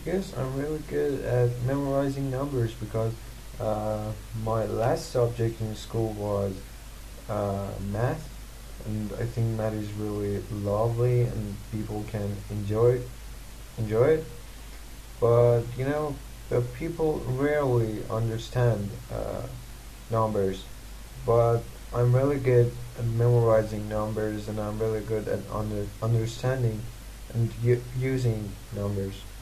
Yes, I'm really good at memorizing numbers because my last subject in school was math, and I think math is really lovely and people can enjoy it. But people rarely understand numbers. But I'm really good at memorizing numbers, and I'm really good at understanding and using numbers.